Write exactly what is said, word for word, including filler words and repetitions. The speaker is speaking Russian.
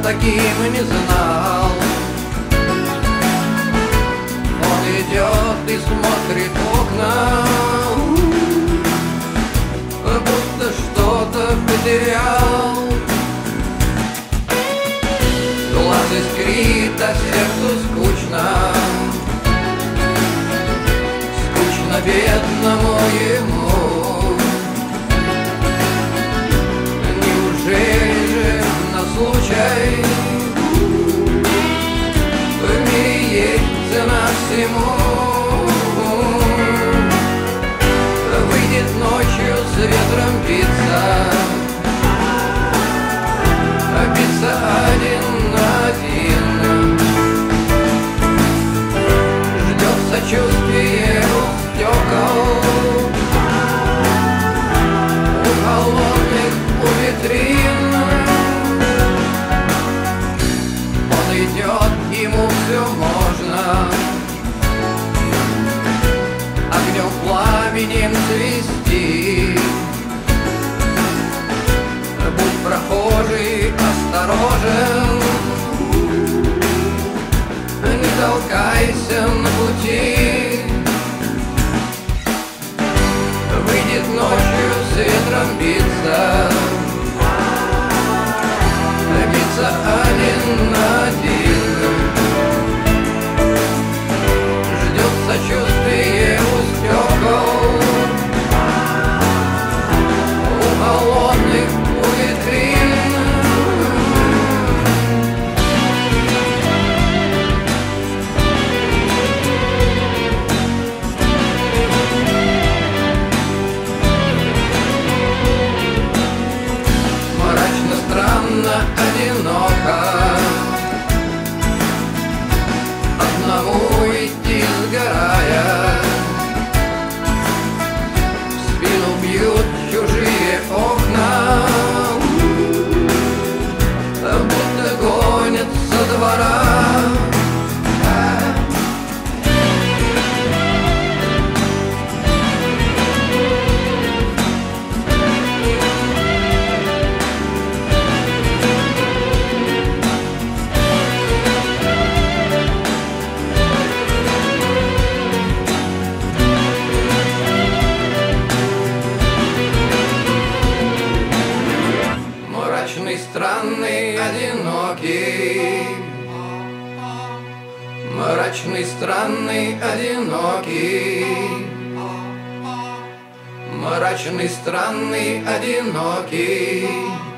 таким не знал. Он идет и смотрит в окна, будто что-то потерял. Глаз искрит, а сердцу скучно, скучно бедному ему. Неужели же на случай в мире есть цена всему? Выйдет ночью с ветром биться, биться один на один. Ждет сочувствие у стекол, у холодных, у витрин. Он идет, ему все можно, огнем пламенем свести. Будь прохожий осторожен, не толкайся на пути. Выйдет ночью с ветром биться, биться один на один. Ждет сочувствие у стекол, у холодных, у витрин. Мрачно, странно, одиноко одному идти, сгорая. В спину бьют чужие окна, будто гонят со двора. Мрачный, странный, одинокий. Мрачный, странный, одинокий. Мрачный, странный, одинокий.